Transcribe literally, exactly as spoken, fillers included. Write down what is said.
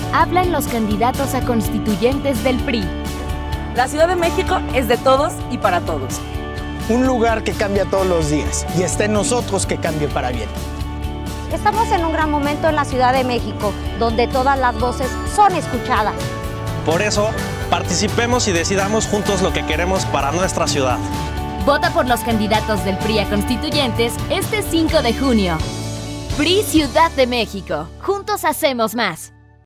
hablan los candidatos a constituyentes del P R I. La Ciudad de México es de todos y para todos. Un lugar que cambia todos los días y está en nosotros que cambie para bien. Estamos en un gran momento en la Ciudad de México, donde todas las voces son escuchadas. Por eso, participemos y decidamos juntos lo que queremos para nuestra ciudad. Vota por los candidatos del P R I a constituyentes este cinco de junio. P R I Ciudad de México. Juntos hacemos más.